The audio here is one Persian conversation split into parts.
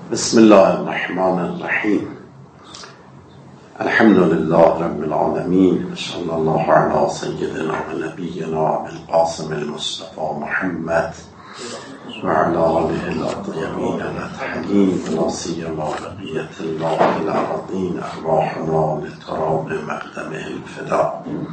بسم الله الرحمن الرحیم. الحمد لله رب العالمین، صلی الله علی سیدنا و نبینا ابوالقاسم المصطفى محمد و علی آله الطیبین الطاهرین و لا سیما بقیة الله الارضین ارواحنا لتراب مقدمه الفدا.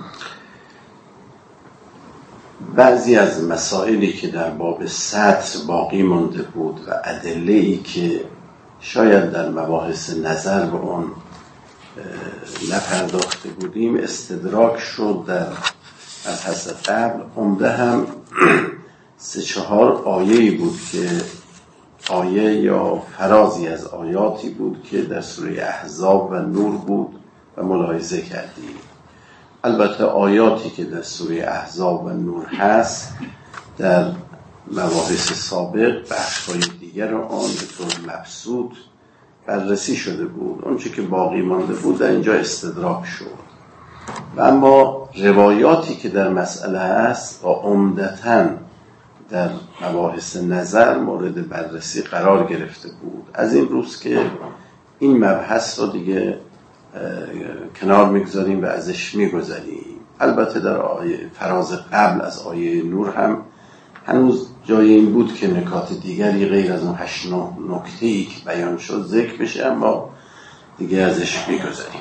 بعضی از مسائلی که در باب سطر باقی مانده بود و ادله‌ای که شاید در مباحث نظر به اون نپرداخته بودیم استدراک شد در مبحث قبل. عمده هم 3-4 آیه‌ای بود که آیه یا فرازی از آیاتی بود که در سوره احزاب و نور بود و ملاحظه کردیم. البته آیاتی که در سوره احزاب و نور هست در مباحث سابق بخش‌های دیگر آن به طور مبسوط بررسی شده بود. اون چه که باقی مانده بود در اینجا استدراک شد و اما روایاتی که در مسئله هست و عمدتاً در مباحث نظر مورد بررسی قرار گرفته بود. از این روز که این مبحث رو دیگه کنار میگذاریم و ازش میگذاریم. البته در آیه فراز قبل از آیه نور هم هنوز جای این بود که نکات دیگری غیر از اون 8-9 نکته‌ای که بیان شد ذکر بشه، اما دیگه ازش میگذاریم.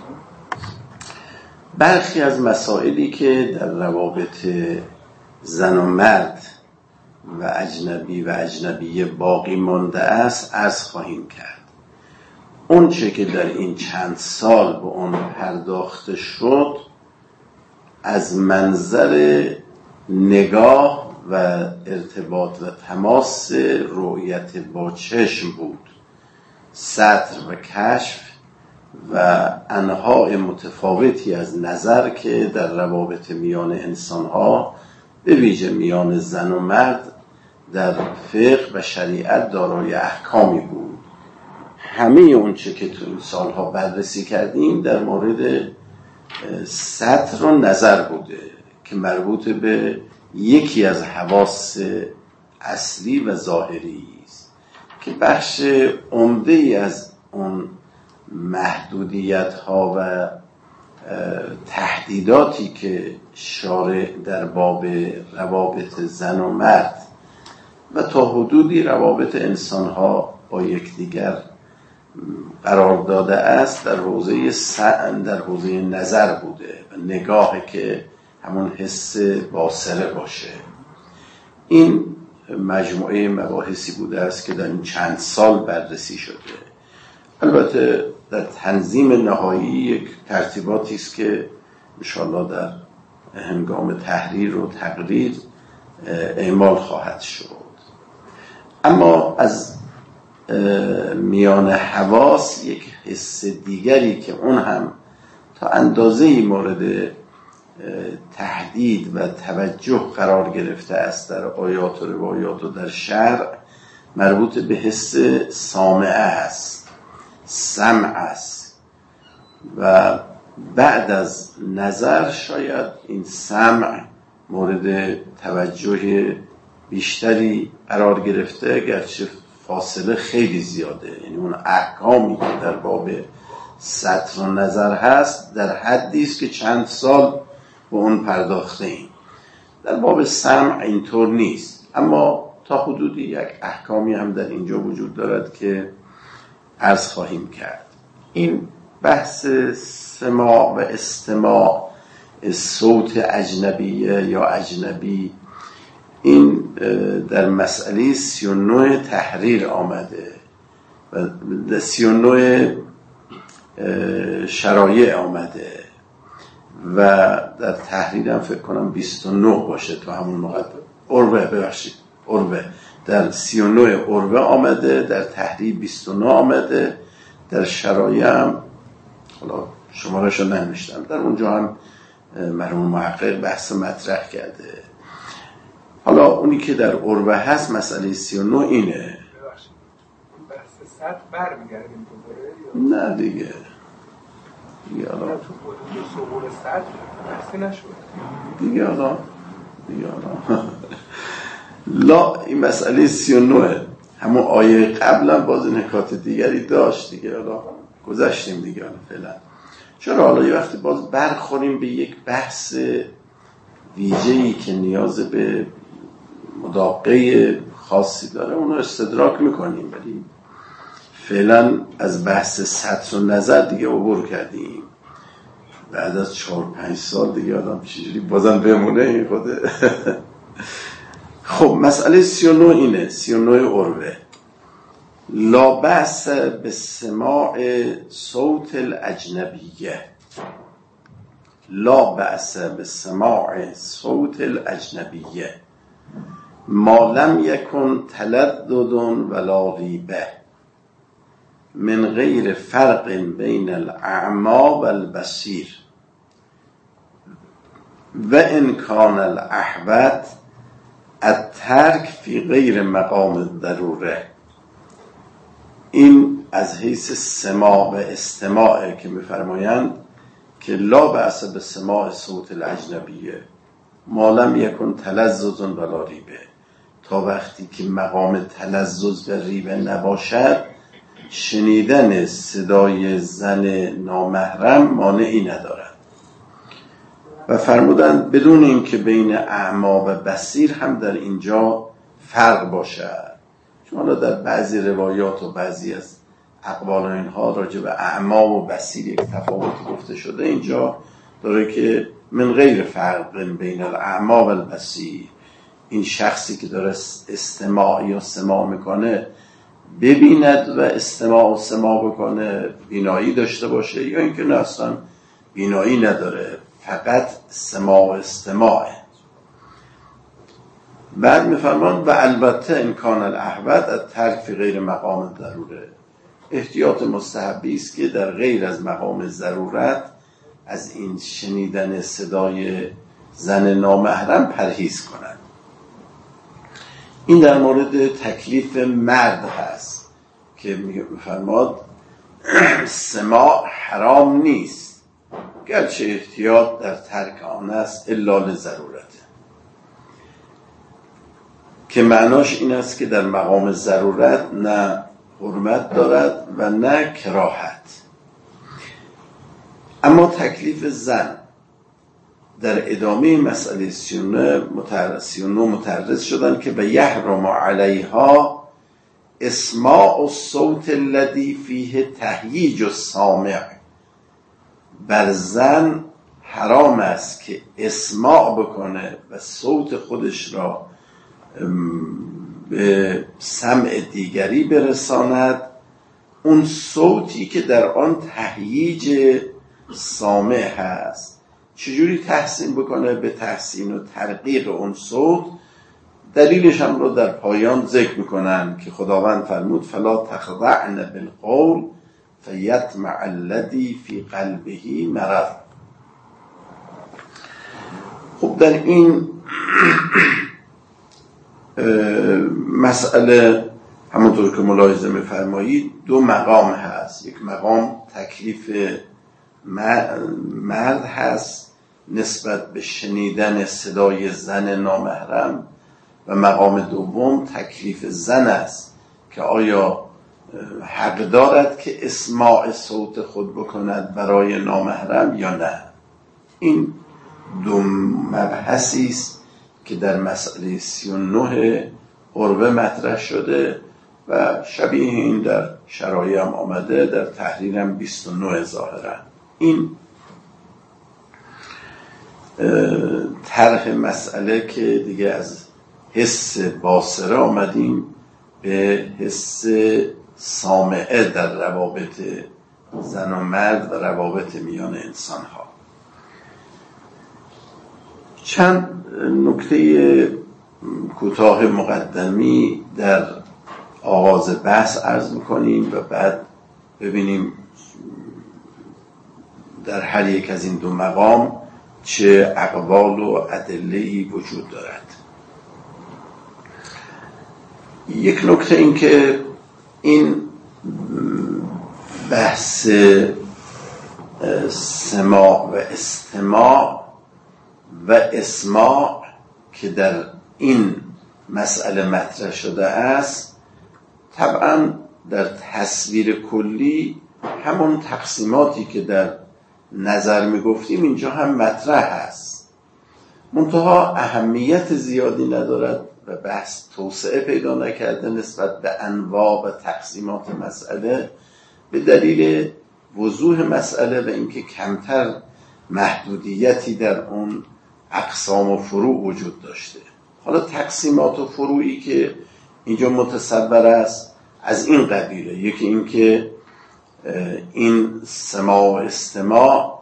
برخی از مسائلی که در روابط زن و مرد و اجنبی و اجنبیه باقی مانده است عرض خواهیم کرد. اون چه که در این چند سال به اون پرداخته شد از منظر نگاه و ارتباط و تماس رؤیت با چشم بود، سطر و کشف و انواع متفاوتی از نظر که در روابط میان انسانها به ویژه میان زن و مرد در فقه و شریعت دارای احکامی بود. همه اون چه که تو این سالها بررسی کردیم در مورد سطر و نظر بوده که مربوط به یکی از حواس اصلی و ظاهری است که بخش عمده‌ای از اون محدودیت ها و تهدیداتی که شارع در باب روابط زن و مرد و تا حدودی روابط انسان ها با یکدیگر قرار داده است در حوزه نظر بوده و نگاهی که همون حس باصره باشه. این مجموعه مباحثی بوده است که در این چند سال بررسی شده. البته در تنظیم نهایی یک ترتیباتی است که انشاءالله در هنگام تحریر و تقریر اعمال خواهد شد. اما از میان حواس یک حس دیگری که اون هم تا اندازه‌ای مورد تهدید و توجه قرار گرفته است در آیات و روایات و در شرع مربوط به حس سامعه است، سمع است و بعد از نظر شاید این سمع مورد توجه بیشتری قرار گرفته، گرچه فاصله خیلی زیاده. یعنی اون احکامی که در باب سطر و نظر هست در حدی است که چند سال به اون پرداخته ایم. در باب سمع اینطور نیست، اما تا حدودی یک احکامی هم در اینجا وجود دارد که عرض خواهیم کرد. این بحث سماع و استماع صوت اجنبیه یا اجنبی این در مسئله 39 تحریر آمده و 39 شرایع آمده و در تحریر هم فکر کنم 29 باشه تو همون موقع عروه در 39 عروه آمده، در تحریر 29 آمده، در شرایع هم حالا شماره‌شو ننوشتم، در اونجا هم مرحوم محقق بحث مطرح کرده. حالا اونی که در عروه هست مسئله 39 اینه. بحث سطر برمیگردیم دوباره؟ نه دیگه تو حدود ظهور سطر بحثی نشد دیگه. حالا لا این مسئله 39 همون آیه قبلا باز نکات دیگری داشت دیگه، حالا گذشتیم دیگه فعلا. چرا حالا یه وقتی باز برخوریم به یک بحث ویژه‌ای که نیاز به مداقه خاصی داره اونو استدراک میکنیم، ولی فعلا از بحث سطر و نظر دیگه عبور کردیم. بعد از 4-5 سال دیگه آدم چجوری بازم بمونه این خوده. خب مسئله 39 اینه، 39 عروه: لا بأس بسماع صوت الاجنبیه. لا بأس بسماع صوت الاجنبیه ما لم یکن تلذذ ولا ریبه من غیر فرق بین الاعمی والبصیر و ان کان الاحوط الترک فی غیر مقام الضروره. این از حیث سماع و استماع که می‌فرمایند که لا بأس بسماع صوت الاجنبیه ما لم یکن تلذذ ولا ریبه، تا وقتی که مقام تلذذ و ریبه نباشد شنیدن صدای زن نامحرم مانعی ندارد. و فرمودند بدون اینکه بین اعمی و بصیر هم در اینجا فرق باشد. چون در بعضی روایات و بعضی از اقوال اینها راجع به اعمی و بصیر یک تفاوت گفته شده، اینجا داره که من غیر فرق بین الاعمی و البصیر، این شخصی که داره استماع یا سماع میکنه ببیند و استماع و سماع بکنه، بینایی داشته باشه، یا اینکه نه اصلا بینایی نداره، فقط سماع و استماعه. بعد میفرمان و البته امکان الاحوط الترک فی غیر مقام ضروره، احتیاط مستحبی است که در غیر از مقام ضرورت از این شنیدن صدای زن نامحرم پرهیز کنند. این در مورد تکلیف مرد هست که میفرماد سماع حرام نیست، گرچه احتیاط در ترک آن است الا لضرورته، که معناش این است که در مقام ضرورت نه حرمت دارد و نه کراهت. اما تکلیف زن در ادامه مسئله 39 متعرض شدن که به یحرم علیها اسماع الصوت الذی فیه تهییج السامع. بر زن حرام است که اسماع بکنه و صوت خودش را به سمع دیگری برساند، اون صوتی که در آن تهییج سامع هست. چجوری تحسین بکنه؟ به تحسین و ترقیق اون صوت. دلیلش هم رو در پایان ذکر میکنن که خداوند فرمود فلا تخضعن بالقول فیطمع الذی فی قلبه مرض. خب در این مسئله همونطور که ملاحظه می‌فرمایید دو مقام هست. یک مقام تکلیف مرد هست نسبت به شنیدن صدای زن نامحرم، و مقام دوم تکلیف زن است که آیا حق دارد که اسماع صوت خود بکند برای نامحرم یا نه. این دو مبحثی است که در مسئله 39 عروه مطرح شده و شبیه این در شرایع هم آمده، در تحریر هم 29 ظاهرا. این طرح مسئله که دیگه از حس باصره آمدیم به حس سامعه در روابط زن و مرد و روابط میان انسان ها. چند نکته کوتاه مقدمی در آغاز بحث عرض میکنیم و بعد ببینیم در هر یک از این دو مقام چه اقوال و ادله‌ای وجود دارد. یک نکته این که این بحث سماع و استماع و اسماع که در این مسئله مطرح شده است طبعا در تصویر کلی همون تقسیماتی که در نظر میگفتیم اینجا هم مطرح هست، منتها اهمیت زیادی ندارد و بحث توسعه پیدا نکرده نسبت به انواع و تقسیمات مسئله به دلیل وضوح مسئله و اینکه کمتر محدودیتی در اون اقسام و فروع وجود داشته. حالا تقسیمات و فروعی که اینجا متصور است از این قبیله، یکی اینکه این سماع و استماع،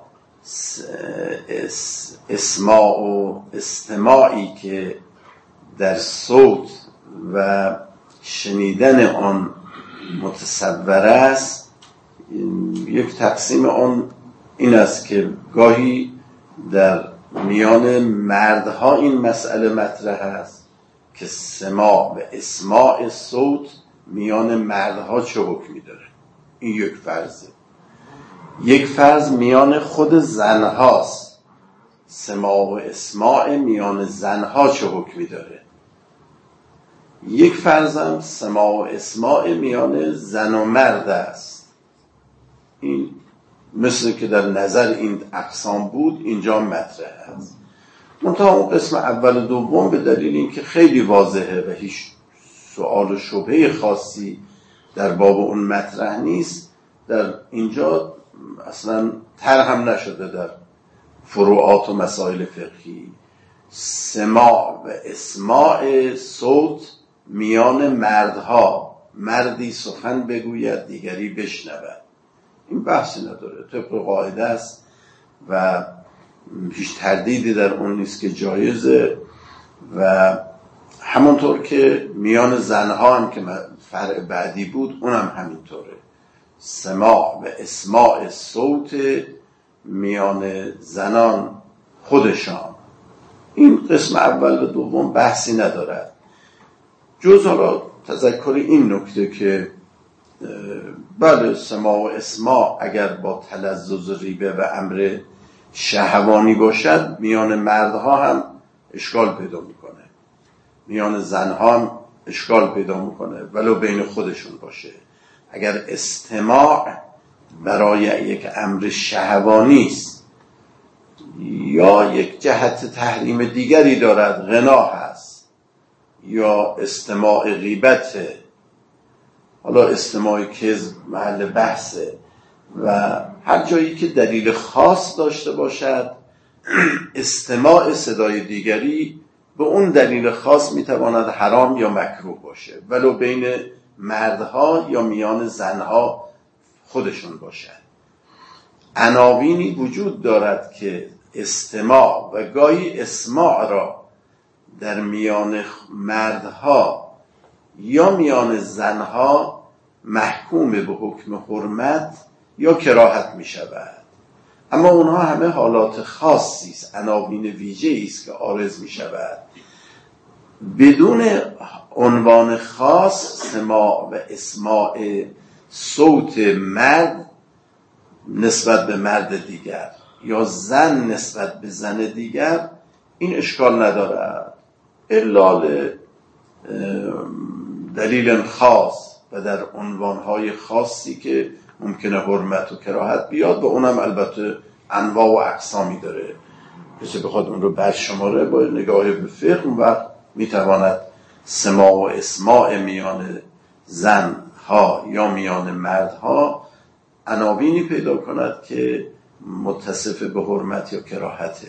اسماع و استماعی که در صوت و شنیدن آن متصور است، یک تقسیم آن این است که گاهی در میان مردها این مسئله مطرح است که سماع و اسماع صوت میان مردها چه حکمی داره. این یک فرضه. یک فرض میان خود زنهاست، سماع و اسماع میان زنها چه حکمی داره. یک فرضم سماع و اسماع میان زن و مرد است. این مثل که در نظر این اقسام بود اینجا مطرح است. منتها اون قسم اول و دوم به دلیل اینکه خیلی واضحه و هیچ سؤال و شبهه خاصی در باب اون مطرح نیست، در اینجا اصلا طرح نشده در فروعات و مسائل فقهی. سماع و اسماع صوت میان مردها، مردی سخن بگوید دیگری بشنود، این بحثی نداره، طبق قاعده است و هیچ تردیدی در اون نیست که جایزه. و همونطور که میان زنها هم که فرع بعدی بود اونم همینطوره، سماع و اسماع صوت میان زنان خودشان. این قسم اول و دوم بحثی ندارد، جز حالا تذکر این نکته که بله سماع و اسماع اگر با تلذذ ریبه و امر شهوانی باشد میان مردها هم اشکال پیدا میکنه، میان زنها هم اشکال پیدا میکنه ولو بین خودشون باشه. اگر استماع برای یک امر شهوانی است یا یک جهت تحریم دیگری دارد، غنا هست یا استماع غیبته، حالا استماع کذب محل بحثه، و هر جایی که دلیل خاص داشته باشد استماع صدای دیگری به اون دلیل خاص میتواند حرام یا مکروه باشه ولو بین مردها یا میان زنها خودشون باشد. عناوینی وجود دارد که استماع و گاهی اسماع را در میان مردها یا میان زنها محکوم به حکم حرمت یا کراهت می شود، اما اونها همه حالات خاصی است، عناوین ویژه‌ای است که عارض می شود. بدون عنوان خاص سماع و اسماع صوت مرد نسبت به مرد دیگر یا زن نسبت به زن دیگر این اشکال ندارد، الا دلیل خاص و در عنوانهای خاصی که ممکنه حرمت و کراهت بیاد و اونم البته انواع و اقسامی داره. کسی بخواد اون رو برشماره با نگاه به فقه اون وقت میتواند سماع و اسماع میان زنها یا میان مردها عناوینی پیدا کند که متصف به حرمت یا کراهته.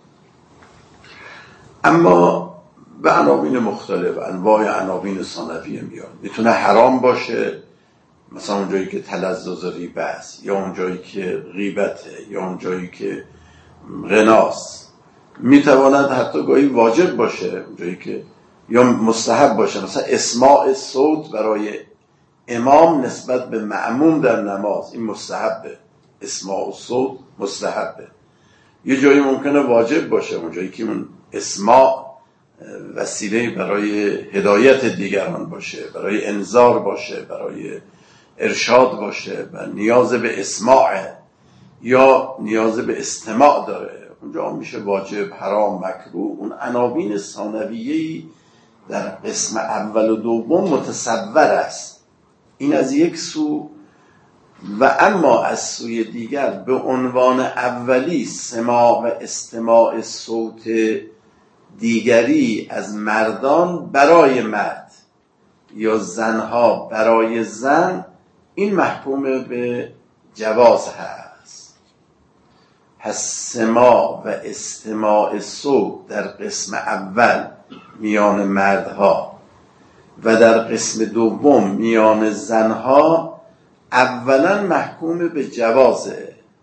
اما به عناوین مختلف، انواع عناوین ثانویه میاد. میتونه حرام باشه، مثلا اون جایی که تلذذ ریبه است، یا اون جایی که غیبته، یا اون جایی که غناست. میتواند حتی گاهی واجب باشه، اون جایی که یا مستحب باشه، مثلا اسماع صوت برای امام نسبت به مأموم در نماز، این مستحبه، اسماع صوت مستحبه. یه جایی ممکنه واجب باشه، اون جایی که اون اسماع وسیله برای هدایت دیگران باشه، برای انذار باشه، برای ارشاد باشه و نیاز به اسماع یا نیاز به استماع داره، اونجا میشه واجب، حرام، مکروه. اون عناوین ثانویه‌ای در قسم اول و دوم متصور است این از یک سو. و اما از سوی دیگر به عنوان اولی سماع و استماع صوت دیگری از مردان برای مرد یا زنها برای زن، این محکوم به جواز هست. پس سماع و استماع صوت در قسم اول میان مردها و در قسم دوم میان زنها اولا محکوم به جواز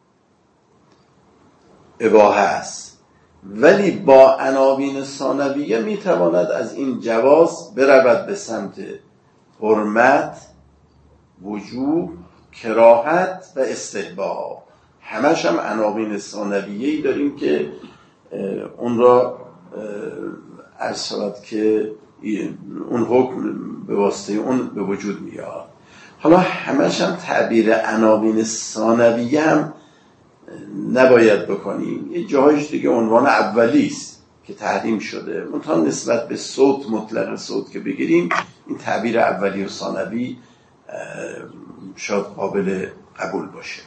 اباحه است، ولی با عناوین ثانویه میتواند از این جواز برود به سمت حرمت، وجوب، کراهت و استحباب. همش هم عناوین ثانویه‌ای داریم که اون را عرض شود که اون حکم به واسطه اون به وجود میاد. حالا همش هم تعبیر عناوین ثانویه هم نباید بکنیم، یه جاهایش دیگه عنوان اولی است که تحریم شده، منتها نسبت به صوت، مطلق صوت که بگیریم، این تعبیر اولی و ثانوی شاید قابل قبول باشه.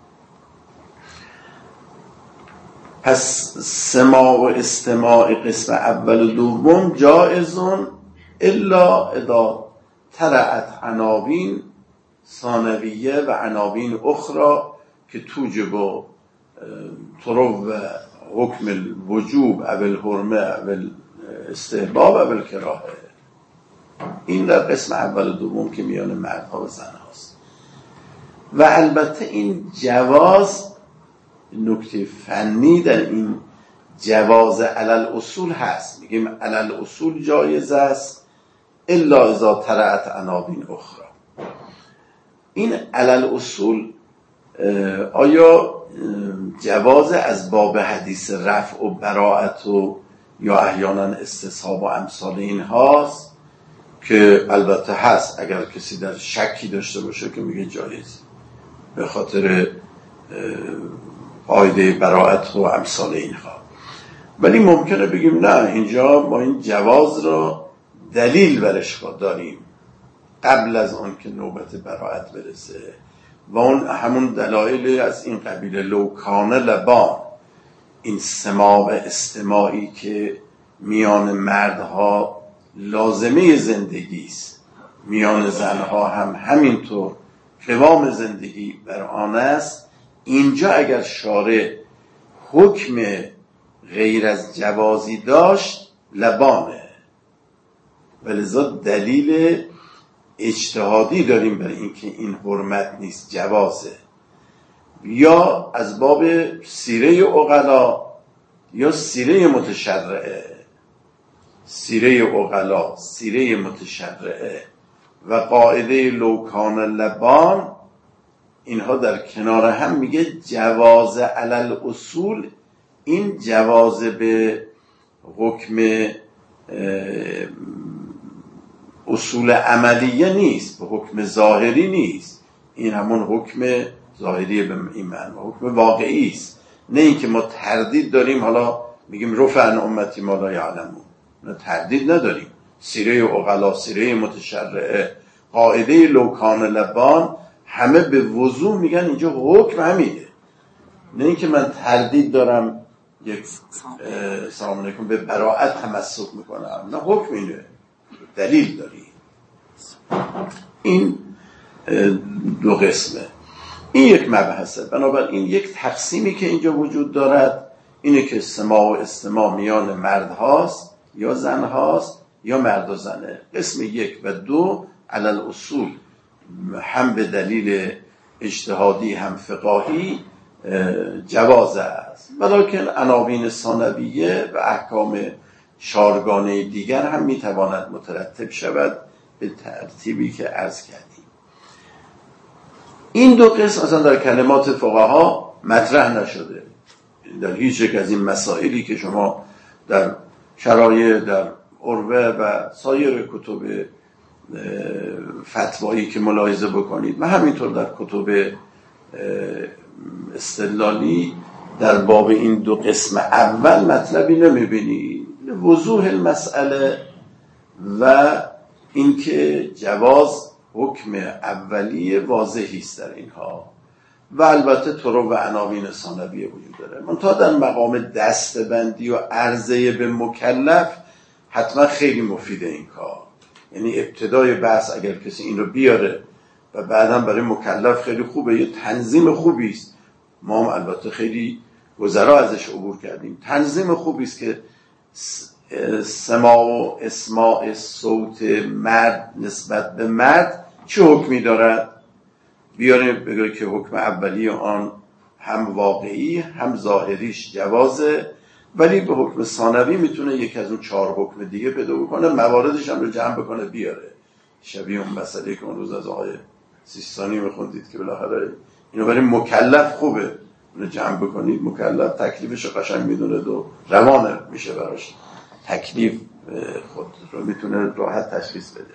پس سماع و استماع قسم اول و دوم جائزون الا اذا طرأت عناوین ثانویه و عناوین اخرى که توجب طرو حکم الوجوب او الحرمه او الاستحباب او الکراهه. این در قسم اول و دوم که میان مردها و زنهاست. و البته این جواز، نکته فنی در این جواز علل اصول هست، میگیم علل اصول جایز است الا اذا طرأت عناوین اخرى. این علل اصول آیا جواز از باب حدیث رفع و براءت و یا احیانا استصحاب و امثال این هاست که البته هست، اگر کسی در شکی داشته باشه که میگه جایز به خاطر قاعده براءت و امثال اینها. ولی ممکنه بگیم نه، اینجا ما این جواز را دلیل برش داریم قبل از آن که نوبت براءت برسه و اون همون دلایل از این قبیل لو کان لبان، این سماع و استماعی که میان مردها لازمه زندگی است، میان زنها هم همینطور قوام زندگی بر آن است. اینجا اگر شارع حکم غیر از جوازی داشت لبانه، ولذا دلیل اجتهادی داریم برای اینکه این حرمت نیست، جوازه. یا از باب سیره عقلا یا سیره متشرعه، سیره عقلا، سیره متشرعه و قاعده لو کان لبان، اینها در کنار هم میگه جواز علل اصول. این جواز به حکم اصول عملیه نیست، به حکم ظاهری نیست، این همون حکم ظاهری به این معنی حکم واقعی است، نه اینکه ما تردید داریم حالا میگیم رفع عن امتی ما لا یعلمون، نه تردید نداریم. سیره عقلا، سیره متشرعه، قاعده لو کان لبان، همه به وضوح میگن اینجا حکم همینه، نه اینکه من تردید دارم یک سلام علیکم به براءت تمسک میکنم، نه حکم اینه، دلیل داری. این دو قسمه، این یک مبحثه. بنابراین یک تقسیمی که اینجا وجود دارد اینه که سماع و استماع میان مرد هاست یا زن هاست یا مرد و زنه. قسم 1 و 2 علل اصول هم به دلیل اجتهادی هم فقاهی جواز است، ولیکن عناوین ثانویه و احکام شارگانه دیگر هم میتواند مترتب شود به ترتیبی که عرض کردیم. این دو قسم اصلا در کلمات فقها مطرح نشده، در هیچ یک از این مسائلی که شما در شرایع، در عروه و سایر کتب فتوایی که ملاحظه بکنید و همینطور در کتب استدلالی در باب این دو قسم اول مطلبی نمیبینید. وضوح المسئله و اینکه جواز حکم اولی واضحی است در اینها و البته طرق و عناوین ثانویه وجود داره. منتها در مقام دسته‌بندی و عرضه به مکلف حتما خیلی مفیده این کار. یعنی ابتدای بحث اگر کسی این رو بیاره و بعدم برای مکلف خیلی خوبه، یه تنظیم خوبی است. ما هم البته خیلی گذرا ازش عبور کردیم. تنظیم خوبی است که سماع و اسماع صوت مرد نسبت به مرد چه حکمی دارد، بیاریم بگه که حکم اولی آن هم واقعی هم ظاهریش جوازه، ولی به حکم ثانوی میتونه یکی از اون 4 حکم دیگه پیدا بکنه، مواردش هم رو جمع بکنه بیاره. شبیه اون مسئله که اون روز از آقای سیستانی میخوندید که بالاخره اینو برای مکلف خوبه اینو جمع بکنید، مکلف تکلیفش رو قشنگ میدونه و روانه میشه براش، تکلیف خود رو میتونه راحت تشخیص بده.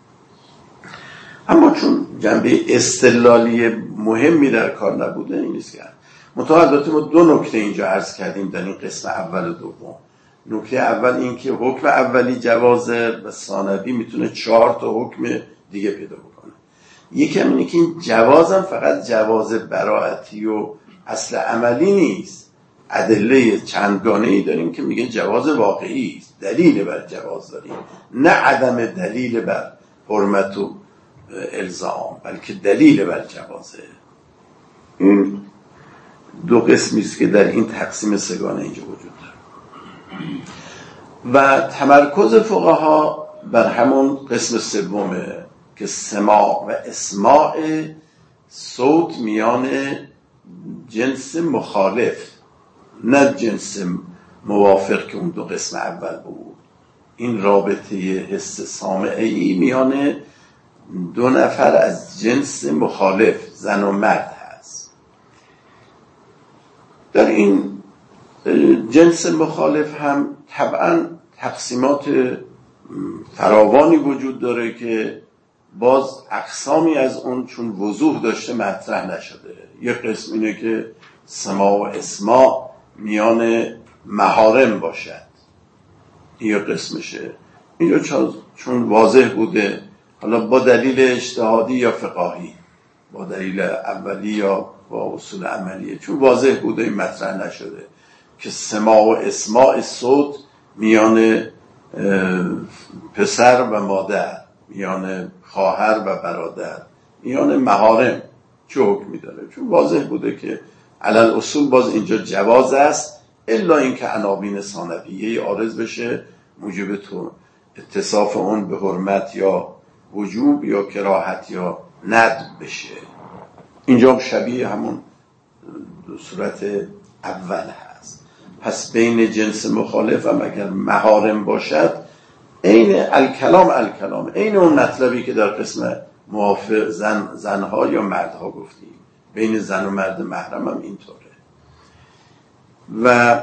اما چون جنبه استدلالی مهمی در کار نبوده این نیست که البته ما 2 نکته اینجا عرض کردیم در این قسم اول و دوم. نکته اول این که حکم اولی جوازه و ثانوی میتونه 4 تا حکم دیگه پیدا بکنه. یکی هم اینه که این جوازم فقط جواز براعتی و اصل عملی نیست، ادله چندگانه‌ای داریم که میگه جواز واقعی است، دلیل بر جواز داریم، نه عدم دلیل بر حرمت و الزام، بلکه دلیل بر جوازه. این 2 قسمی است که در این تقسیم سگانه اینجا وجود داره و تمرکز فقها بر همون قسم سومه که سماع و اسماع صوت میان جنس مخالف نه جنس موافق که اون 2 قسم اول بود. این رابطه حس سامعی میان 2 نفر از جنس مخالف زن و مرد هست. در این جنس مخالف هم طبعا تقسیمات فراوانی وجود داره که باز اقسامی از اون چون وضوح داشته مطرح نشده. یک قسم اینه که سماع و اسماع میان محارم باشد، این قسمشه. اینجا چون واضح بوده، حالا با دلیل اجتهادی یا فقاهی، با دلیل اولی یا با اصول عملیه، چون واضح بوده این مطرح نشده که سماع و اسماع صوت میان پسر و مادر، میان خواهر و برادر، میان محارم چه حکمی داره، چون واضح بوده که علل اصول باز اینجا جواز است، الا اینکه عناوین ثانویه عارض بشه موجب تو اتصاف اون به حرمت یا وجوب یا کراهت یا ندب بشه. اینجا شبیه همون صورت اول هست. پس بین جنس مخالف هم اگر محارم باشد عین الکلام عین اون مطلبی که در قسم موافق زنها یا مردها گفتیم، بین زن و مرد محرم هم اینطوره. و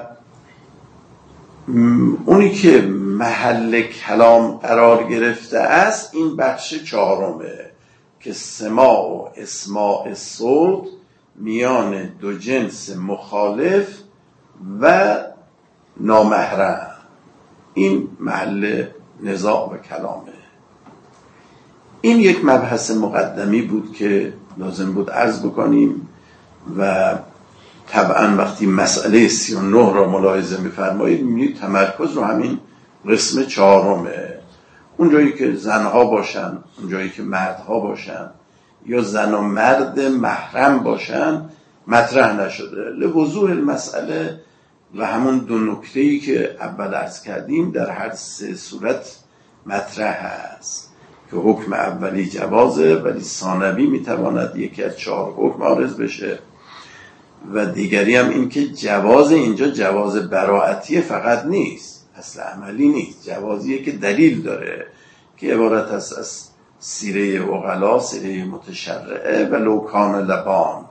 اونی که محل کلام قرار گرفته است این بخش 4 که سماع و اسماع صوت میان 2 جنس مخالف و نامحرم، این محل نزاع و کلامه. این یک مبحث مقدمی بود که لازم بود عرض بکنیم و طبعا وقتی مسئله 39 را ملاحظه می‌فرمایید می‌بینید تمرکز رو همین قسم 4 اونجایی که زنها باشن، اونجایی که مردها باشن یا زن و مرد محرم باشن مطرح نشده. لوضوح المسئله و همون 2 نکته‌ای که اول عرض کردیم در هر 3 صورت مطرح است که حکم اولی جوازه ولی ثانوی میتواند یکی از 4 حکم عارض بشه و دیگری هم این که جواز اینجا جواز براعتی فقط نیست، اصل عملی نیست، جوازیه که دلیل داره که عبارت است از سیره عقلا، سیره متشرعه و لوکان لبان.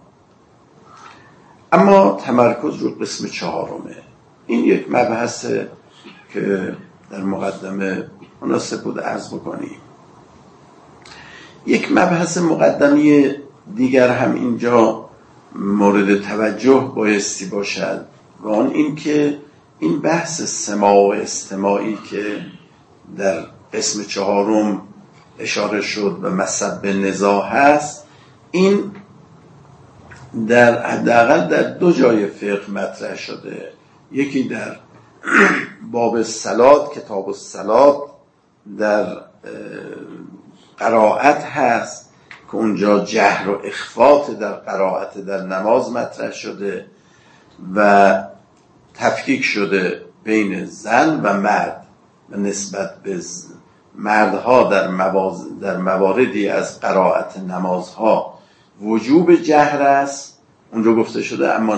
اما تمرکز رو قسم 4 این یک مبحثه که در مقدمه مناسب بود عرض بکنیم. یک مبحث مقدمی دیگر هم اینجا مورد توجه بایستی باشد و آن این که این بحث سماع و استماعی که در قسم 4 اشاره شد و مسبب نزاع هست، این در حداقل در 2 جای فقه مطرح شده. یکی در باب الصلات، کتاب الصلات، در قرائت هست که اونجا جهر و اخفات در قرائت در نماز مطرح شده و تفکیک شده بین زن و مرد و نسبت به مردها در مواردی از قرائت نمازها وجوب جهر است، اونجا گفته شده، اما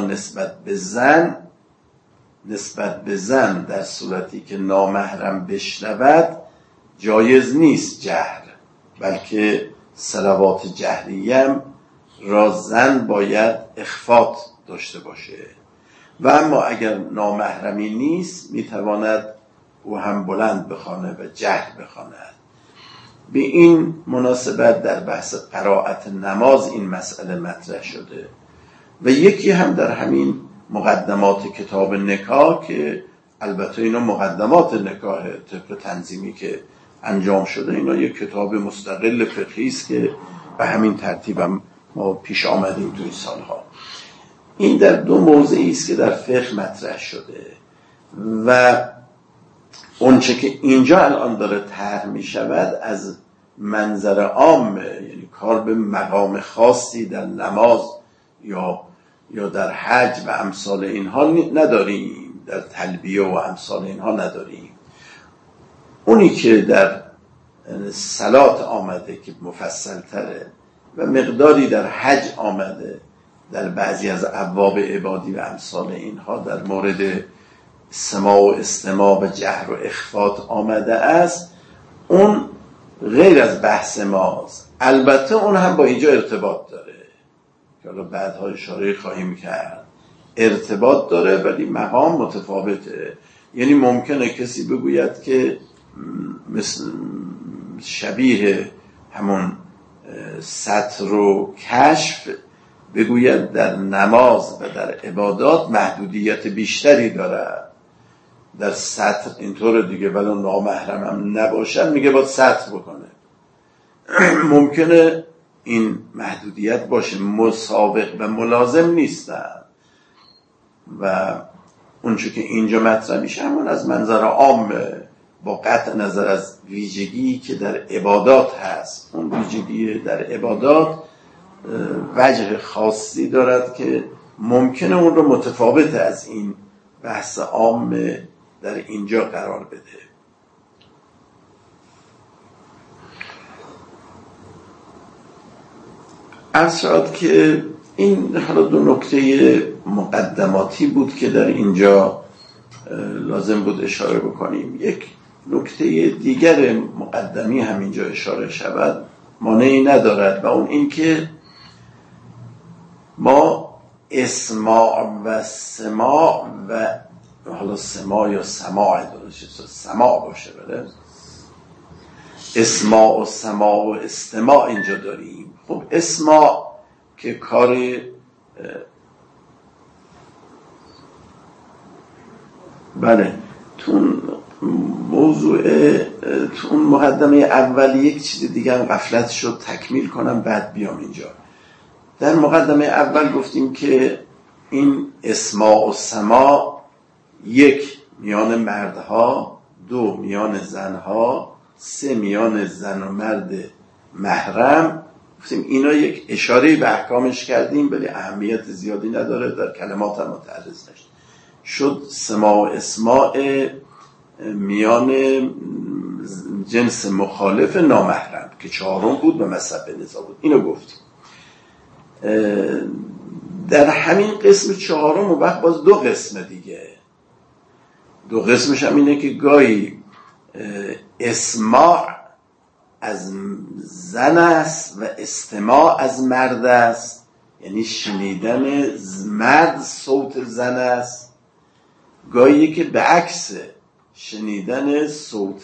نسبت به زن در صورتی که نامحرم بشنود جایز نیست جهر، بلکه صلوات جهریم را زن باید اخفات داشته باشه. و اما اگر نامحرمی نیست میتواند او هم بلند بخوانه و جهر بخواند. به این مناسبت در بحث قرائت نماز این مسئله مطرح شده. و یکی هم در همین مقدمات کتاب نکاح، که البته اینا مقدمات نکاح طبق تنظیمی که انجام شده، اینا یک کتاب مستقل فقهی است که به همین ترتیب هم ما پیش آمدیم توی سالها. این در 2 موضعی است که در فقه مطرح شده و اونچه که اینجا الان داره طرح می شود از منظر عام، یعنی کار به مقام خاصی در نماز یا در حج و امثال اینها نداریم، در تلبیه و امثال اینها نداریم. اونی که در صلات آمده که مفصل تره و مقداری در حج آمده، در بعضی از ابواب عبادی و امثال اینها در مورد سماع و استماع و جهر و اخفات آمده است، اون غیر از بحث ماست. البته اون هم با اینجا ارتباط داره که حالا بعدها اشاره خواهیم کرد، ارتباط داره ولی مقام متفاوته. یعنی ممکنه کسی بگوید که مثل شبیه همون ستر و کشف بگوید در نماز و در عبادات محدودیت بیشتری داره. در ستر اینطور دیگه، ولی نامحرم هم نباشد میگه باید ستر بکنه. ممکنه این محدودیت باشه، مسابق و ملازم نیستن. و اونچه که اینجا مطرح میشه همون از منظر عام، با قطع نظر از ویژگی که در عبادات هست. اون ویژگی در عبادات وجه خاصی دارد که ممکنه اون رو متفاوت از این بحث عام در اینجا قرار بده. عرض شد که این حالا 2 نکته مقدماتی بود که در اینجا لازم بود اشاره بکنیم. یک نکته دیگر مقدمی همینجا اشاره شود مانعی ندارد و اون این که ما اسماع و سماع و حالا سماع یا سماع سماع باشه، بله، اسماع و سماع و استماع اینجا داریم. خب اسماع که کار بله تون موضوع تون مقدمه اولی یک چیز دیگه هم غفلت شد تکمیل کنم بعد بیام اینجا. در مقدمه اول گفتیم که این اسماع و سماع 1 میان مردها، 2 میان زنها، 3 میان زن و مرد محرم. گفتیم اینا یک اشاره به احکامش کردیم ولی اهمیت زیادی نداره، در کلمات هم متعرض نشد. شد سماع و اسماع میان جنس مخالف نامحرم که 4 بود و مسبب نزاع بود. اینو گفتیم. در همین قسم 4 و وقت باز 2 قسم دیگه. 2 قسمش هم اینه که گاهی اسماع از زن است و استماع از مرد است، یعنی شنیدن مرد صوت زن است. گاهی که به عکس شنیدن صوت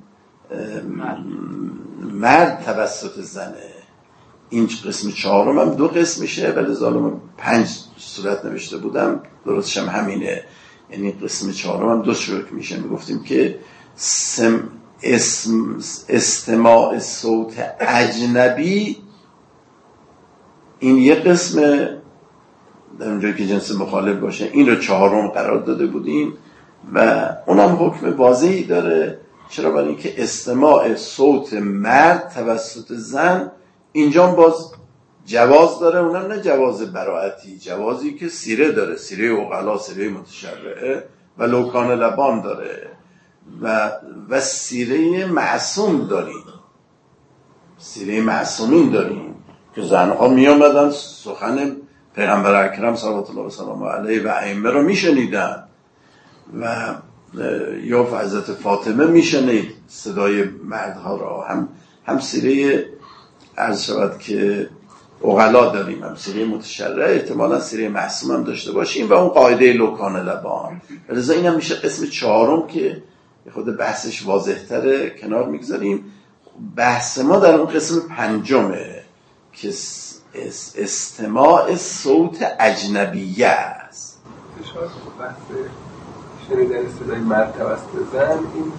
مرد توسط زنه. این قسم 4 هم 2 قسم میشه ولی ظالم 5 صورت نوشته بودم، درستش هم همینه. یعنی قسم 4 هم 2 شکل میشه. میگفتیم که استماع صوت اجنبی این یه قسم در اونجایی که جنس مخالف باشه، این رو چهارم قرار داده بودیم و اونم حکم واضحی داره. چرا؟ برای اینکه استماع صوت مرد توسط زن اینجا باز جواز داره، اونم نه جواز براعتی، جوازی که سیره داره، سیره عقلا، سیره متشرعه و لوکان لبان داره و سیره معصوم داریم، سیره معصومین داریم که زنها می آمدن سخن پیغمبر اکرم صلوات الله و سلام علیه و ائمه رو می شنیدن و یا حضرت فاطمه می شنید صدای مردها را. هم سیره عرض شود که عقلا داریم، هم سیره متشرعه، احتمالا سیره معصوم هم داشته باشیم و اون قاعده لوکان لبان. لذا این هم میشه قسم چهارم که خود بحثش واضح‌تره، کنار میگذاریم. بحث ما در اون قسم پنجمه که استماع صوت اجنبیه است. شاید بحث شنیدن صدای مرد توسط زن این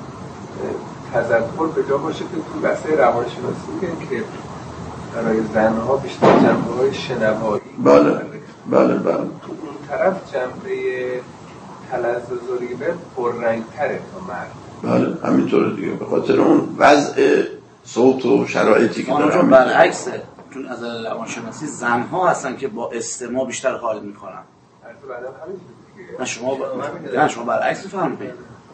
تذکر به جا باشه که تو بحث روانشناسی میگن که برای زنها بیشتر جنبه‌های شنوایی، بله. تو اون طرف جنبه تلذذ و ریبه پررنگ‌تره تا مرد. بله همینطوره دیگه، به خاطر اون وضع صوت و شرایطی که داره. برعکسه، چون از روانشناسی زنها هستن که با استماع بیشتر حال میکنن. نه شما برعکس فهمیدید.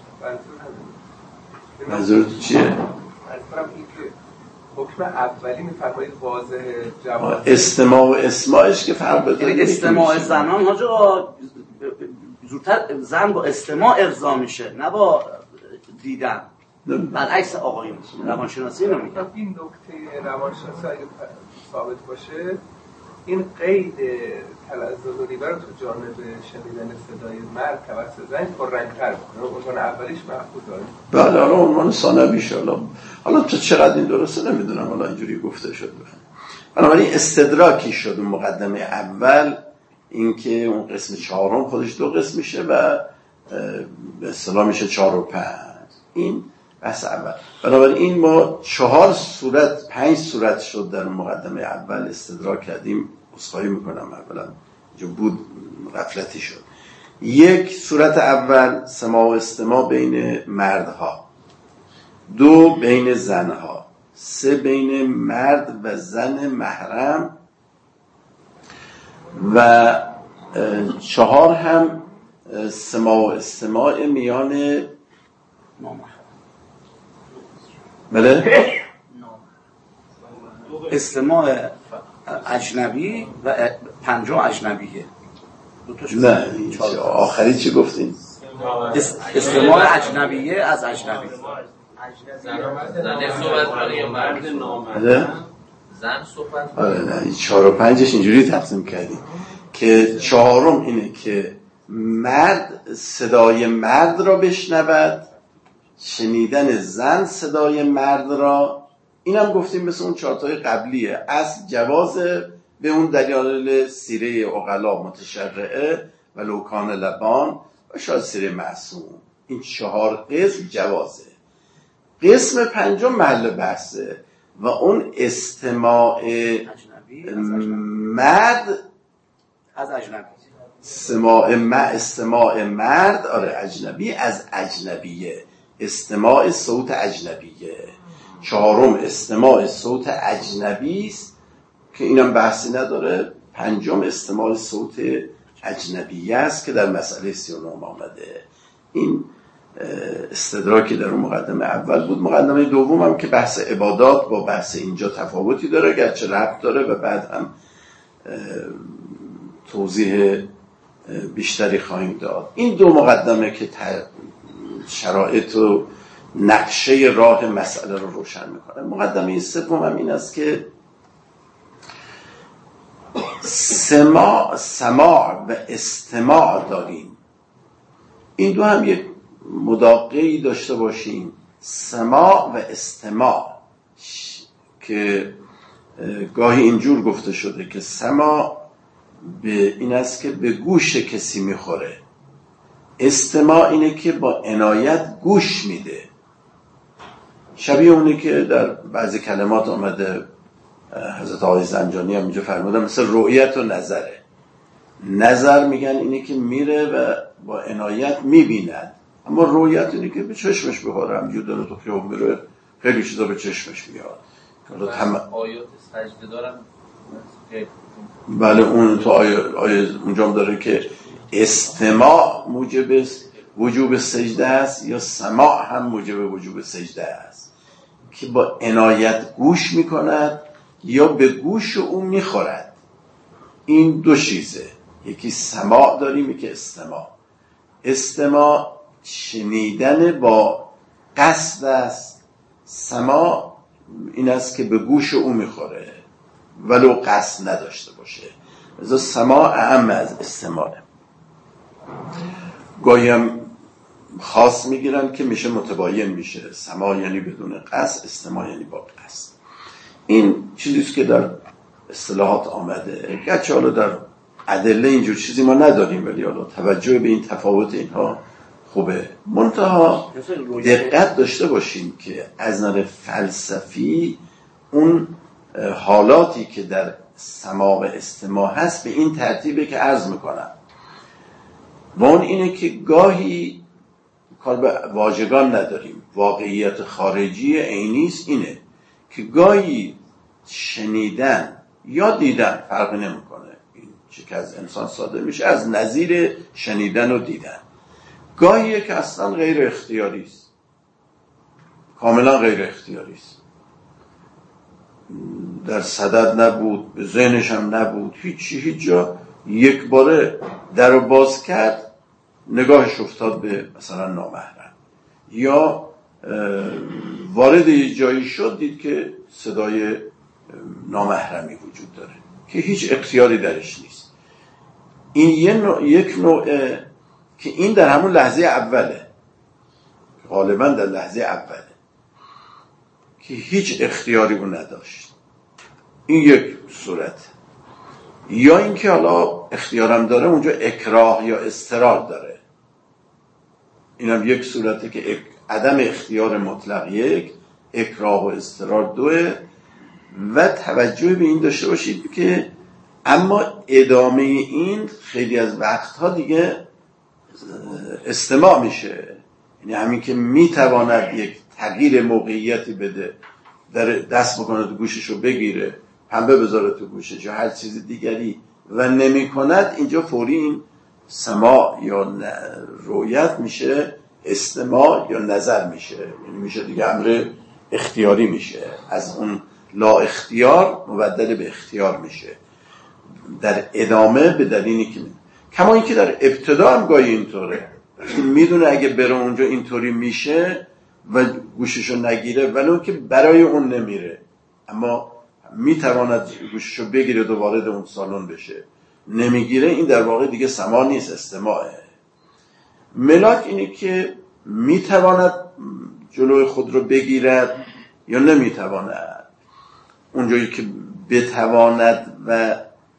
منظورت چیه؟ منظورم این که حکم اولی میفرمایید واضح جواز استماع و اسماعش که فرق بده. استماع زنان ها زودتر زن با استماع ارضا میشه نه با دیدن، برعکس آقایون. روانشناسی اینو میگه. این نکته روانشناسی اگه ثابت باشه این قید تلذذ و ریبه رو تو جانب شنیدن صدای مرد توسط زن پررنگ‌تر می‌کنه. عنوان اولیش محفوظ داره. بله حالا عنوان ثانویش حالا تو چقدر این درسته نمیدونم، حالا اینجوری گفته شد. بنابراین استدراکی شد اون مقدمه اول، اینکه اون قسم چهارم خودش دو قسم میشه و به اصطلاح میشه 4 و 5. این بحث اول. بنابراین ما 5 صورت شد در مقدمه اول استدراک کردیم. عذرخواهی میکنم اولا جو بود غفلتی شد. 1 صورت اول سماع و استماع بین مردها، 2 بین زنها، 3 بین مرد و زن محرم و 4 هم سماع و استماع میان بله استماع اجنبی و 5 اجنبیه. نه آخری چی گفتین؟ استماع اجنبیه از اجنبی. زن صحبت برای مرد نامرد، زن صحبت. آره نه 4 و 5ش اینجوری تقسیم کردیم که 4م اینه که مرد صدای مرد را بشنود، شنیدن زن صدای مرد را. اینم گفتیم مثل اون 4 تای قبلیه، از جواز به اون دلیل سیره عقلا متشرعه و لوکان لبان و شاید سیره معصوم. این 4 قسم جوازه. قسم 5 محل بحثه و اون استماع مرد از اجنبی. استماع مرد اجنبی از اجنبیه، استماع صوت اجنبیه. 4 استماع صوت اجنبی است که اینم بحثی نداره. 5 استماع صوت اجنبیه است که در مسئله 39 آمده. این استدراکی در اون مقدمه اول بود. مقدمه دوم هم که بحث عبادات با بحث اینجا تفاوتی داره، گرچه ربط داره و بعد هم توضیح بیشتری خواهیم داد. این 2 مقدمه که شرایط و نقشه راه مسئله رو روشن میکنه. مقدمه سوم هم این است که سماع و استماع داریم. این 2 هم یک مداقعی داشته باشیم. سماع و استماع که گاهی اینجور گفته شده که سماع به این است که به گوش کسی میخوره، استماع اینه که با عنایت گوش میده. شبیه اونی که در بعضی کلمات آمده، حضرت آقای زنجانی هم اینجا فرمودن، مثل رؤیت و نظره. نظر میگن اینی که میره و با عنایت میبیند، اما رؤیت اینی که به چشمش بخوره، همجور داره تو خیابون میره خیلی چیزا به چشمش میاد. آیات سجده دارم. بله اون تو آیه اونجا داره که استماع موجب وجوب سجده است یا سماع هم موجب وجوب سجده است، که با عنایت گوش میکند یا به گوش او میخورد. این دو چیزه، یکی سماع داریم یکی استماع. استماع شنیدن با قصد است، سماع این است که به گوش او میخوره ولو قصد نداشته باشه. لذا سماع اهم از استماعه. گاهی هم خاص میگیرن که میشه متباین میشه، سماع یعنی بدون قصد، استماع یعنی با قصد. این چیزیست که در اصطلاحات آمده، گرچه حالا در ادله اینجور چیزی ما نداریم، ولی حالا توجه به این تفاوت اینها خوبه. منتها دقت داشته باشیم که از نظر فلسفی اون حالاتی که در سماع و استماع هست به این ترتیبه که عرض میکنم. و اون اینه که گاهی کار به واژگان نداریم، واقعیت خارجی عینیست اینه که گاهی شنیدن یا دیدن فرق نمیکنه، این چیزی که از انسان صادر میشه از نظیر شنیدن و دیدن، گاهی که اصلا غیر اختیاری است، کاملا غیر اختیاری است، در صدد نبود، به ذهنش هم نبود، هیچ جا یک باره در رو باز کرد نگاهش افتاد به مثلا نامحرم، یا وارد یه جایی شد دید که صدای نامحرمی وجود داره که هیچ اختیاری درش نیست. این یک نوعه که این در همون لحظه اوله، غالبا در لحظه اوله که هیچ اختیاری رو نداشت، این یک صورت. یا اینکه حالا اختیارم داره اونجا اکراه یا اضطرار داره، اینم یک صورته که عدم اختیار مطلق یک، اکراه و اضطرار دوه. و توجه به این داشته باشید که اما ادامه این خیلی از وقتها دیگه استماع میشه، یعنی همین که میتواند یک تغییر موقعیتی بده، در دست بکنه تو گوششو بگیره، پنبه بذاره تو گوشش یا هر چیز دیگری و نمی کند، اینجا فوری این سماع یا رؤیت میشه استماع یا نظر میشه، یعنی میشه دیگه امر اختیاری میشه، از اون لا اختیار مبدل به اختیار میشه در ادامه، به دلیلی که کما اینکه در ابتدا هم گاهی اینطوره، میدونه اگه بره اونجا اینطوری میشه و گوششو نگیره، ولو که برای اون نمیره، اما میتواند گوششو بگیره و وارد اون سالن بشه، نمیگیره، این در واقع دیگه سماع نیست، استماعه. ملاک اینه که میتواند جلوی خود رو بگیرد یا نمیتواند. اونجایی که بتواند و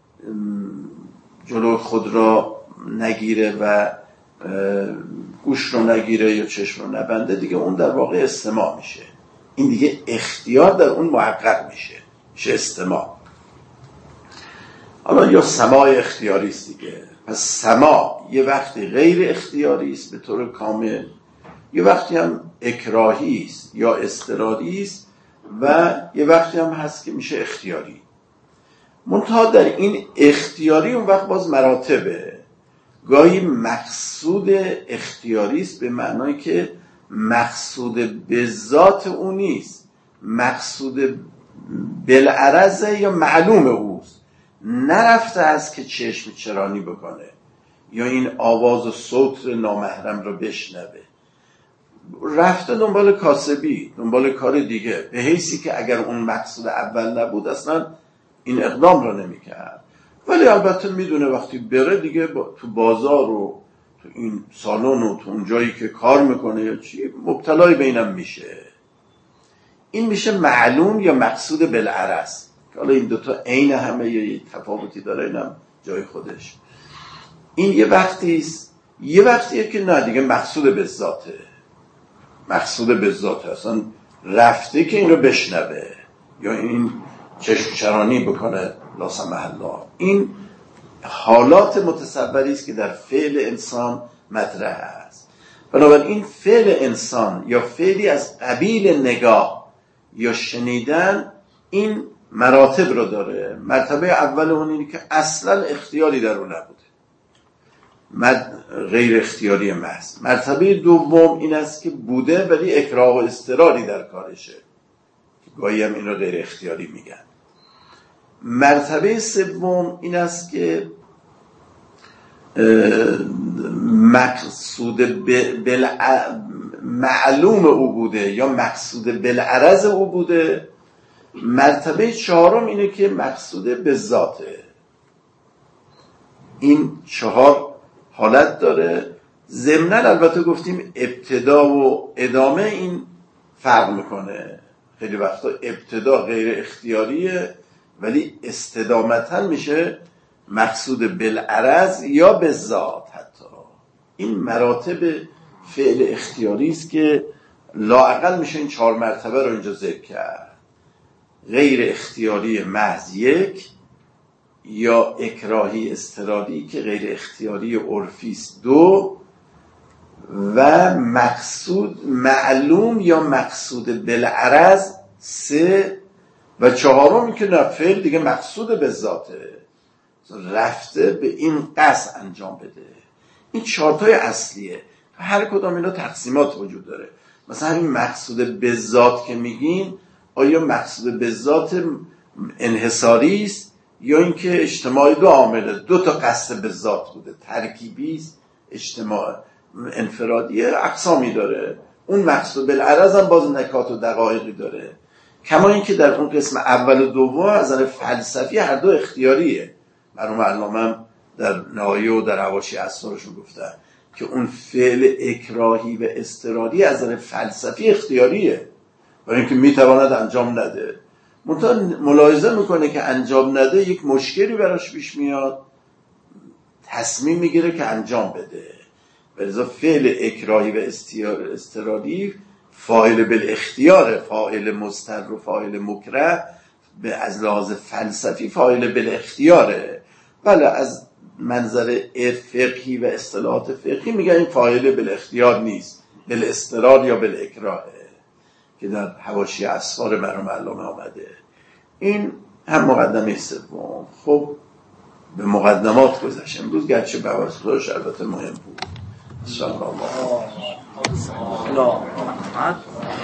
جلوی خود را نگیره و گوش رو نگیره یا چشم رو نبنده، دیگه اون در واقع استماع میشه. این دیگه اختیار در اون محقق میشه استماع. حالا یا سماع اختیاری است دیگه. پس سماع یه وقتی غیر اختیاری است به طور کامل، یه وقتی هم اکراهی است یا اضطراری است و یه وقتی هم هست که میشه اختیاری. منتها در این اختیاری اون وقت باز مراتبه. گاهی مقصود اختیاری است به معنای که مقصود به ذات او نیست، مقصود بالعرضه یا معلوم اوست، نرفته است که چشم چرانی بکنه یا این آواز و صوت نامحرم رو بشنوه، رفته دنبال کاسبی، دنبال کار دیگه، به حیثی که اگر اون مقصود اول نبود اصلا این اقدام رو نمی‌کرد. ولی البته میدونه وقتی بره دیگه تو بازار و تو این سالن و تو اون جایی که کار میکنه یا چی مبتلای بینم میشه. این میشه معلوم یا مقصود بالعرض. حالا این دوتا عین همه یه تفاوتی داره، اینم جای خودش. این یه وقتیست، یه وقتیه که نه دیگه مقصود به ذاته، مقصود به ذاته، اصلا رفته که این رو بشنوه یا این چشم چرانی بکنه لا سمح الله. این حالات متصوری است که در فعل انسان مطرح است. بنابراین فعل انسان یا فعلی از قبیل نگاه یا شنیدن این مراتب رو داره. مرتبه اول اون اینه که اصلا اختیاری در اون نبوده، غیر اختیاری محض. مرتبه دوم این است که بوده ولی اکراه و اضطراری در کارشه، گاهی هم این رو غیر اختیاری میگن. مرتبه سوم این است که مقصود معلوم او بوده یا مقصود بالعرض او بوده. مرتبه چهارم اینه که مقصود به ذاته. این 4 حالت داره. ضمناً البته گفتیم ابتدا و ادامه این فرق میکنه. خیلی وقتا ابتدا غیر اختیاریه ولی استدامتاً میشه مقصود بالعرض یا به ذات. حتی این مراتب فعل اختیاری است که لااقل میشه این 4 مرتبه رو اینجا ذکر کرد. غیر اختیاری محض 1، یا اکراهی اضطراری که غیر اختیاری عرفی است 2، و مقصود معلوم یا مقصود بالعرض 3، و 4م که نه فعل دیگه مقصود به ذاته، رفته به این قصد انجام بده. این 4 تای اصلیه. هر کدام اینا تقسیمات وجود داره. مثلا همین مقصود به ذات که میگین، آیا مقصود به ذات انحصاری است یا اینکه اجتماع 2 عامله، 2 تا قصد به ذات بوده، ترکیبی است، اجتماع انفرادی اقسامی داره. اون مقصود بالعرض هم باز نکات و دقایقی داره. کما اینکه در اون قسم اول و دوم از نظر فلسفی هر دو اختیاریه. مرحوم علامه در نهایه و در حواشی اسرارشون گفتن که اون فعل اکراهی و اضطراری از نظر فلسفی اختیاریه، برای اینکه میتواند انجام نده. ملاحظه میکنه که انجام نده یک مشکلی براش پیش میاد، تصمیم میگیره که انجام بده. ولذا فعل اکراهی و اضطراری فاعل بالاختیاره، فاعل مضطر و فاعل مکره از لحاظ فلسفی فاعل بالاختیاره. بله از منظر فقهی و اصطلاحات فقهی میگن این فاعل بالاختیار نیست، بالاضطرار یا بالاکراهه که در حواشی اسفار مرحوم علامه آمده. این هم مقدمه سوم. خب به مقدمات گذشت. امروز گرچه بحثش البته مهم بود. ان شاء الله.